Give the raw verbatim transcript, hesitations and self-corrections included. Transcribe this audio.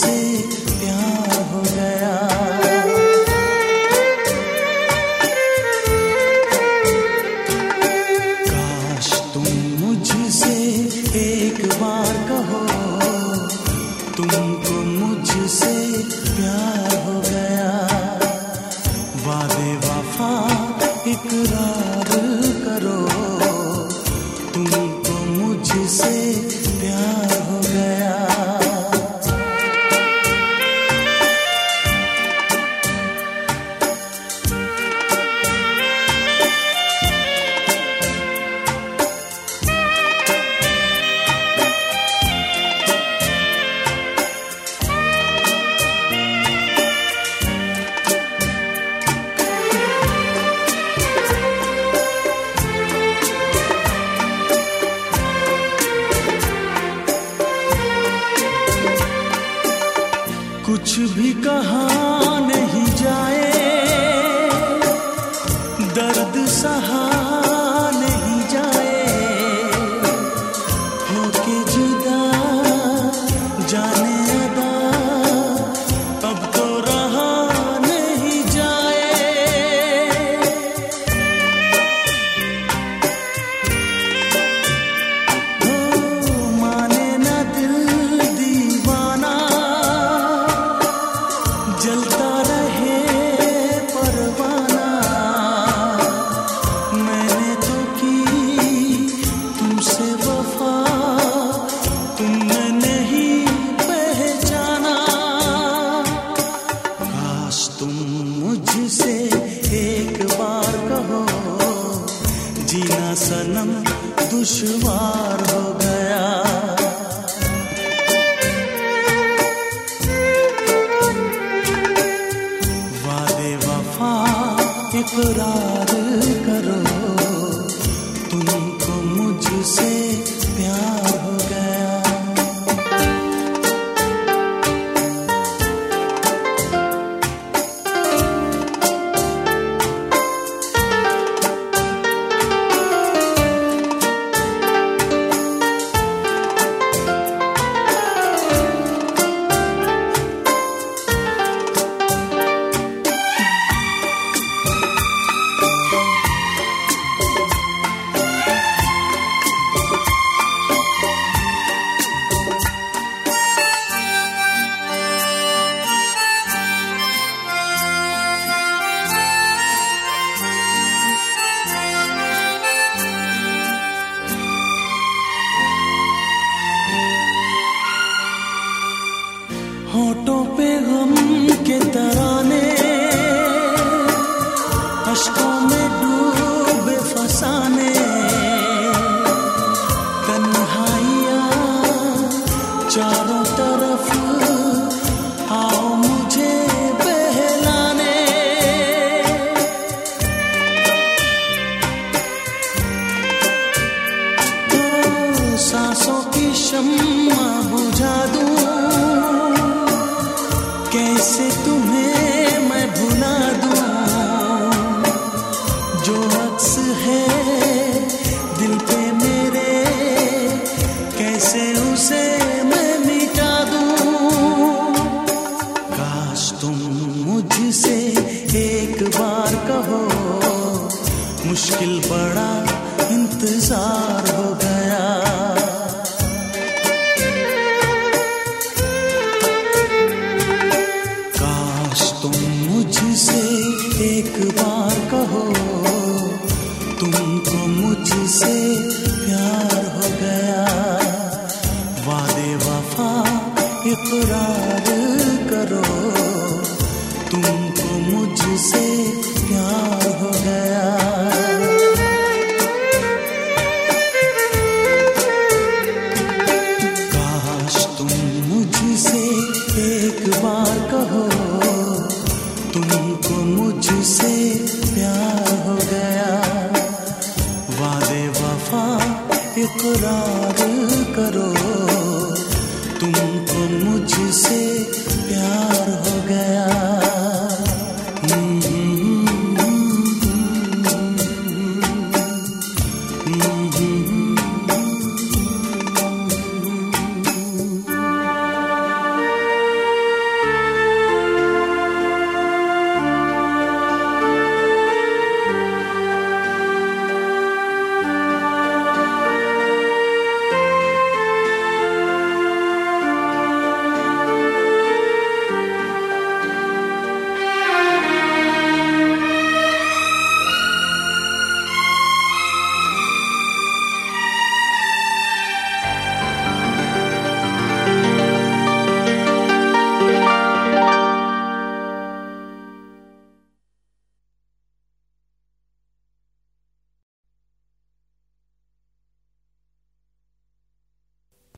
मुझसे प्यार हो गया। काश तुम मुझसे एक बार कहो, तुमको मुझसे प्यार हो गया। वादे वफा इकरार करो, तुमको मुझसे प्यार हो गया। कुछ भी कहा नहीं जाए, दर्द सहा नहीं जाए, होके जुदा जाने अदा अब तो रहा नहीं जाए। हो माने ना दिल दीवाना, जलता रहे परवाना। मैंने तो की तुमसे वफा, तुमने नहीं पहचाना। काश तुम मुझसे एक बार कहो, जीना सनम दुश्वार हो गया। इकरार करो, तुमको मुझसे प्यार हो गया। होठों पे गम के तराने, अश्कों में डूबे फसाने, तन्हाइयाँ चारों तरफ आओ मुझे बहलाने। तो सांसों की शम्मा बुझा दूं, कैसे तुम्हें मैं भुला दूं। जो अक्स है दिल पे मेरे, कैसे उसे मैं मिटा दूं। काश तुम मुझसे एक बार कहो, मुश्किल बड़ा इंतजार हो गया। मुझसे एक बार कहो, तुमको मुझसे प्यार हो गया। वादे वफा इकरार करो, तुमको मुझसे प्यार हो गया। काश तुम मुझसे एक बार कहो, तुमको मुझसे प्यार हो गया। वादे वफा इकरार करो, तुमको मुझसे प्यार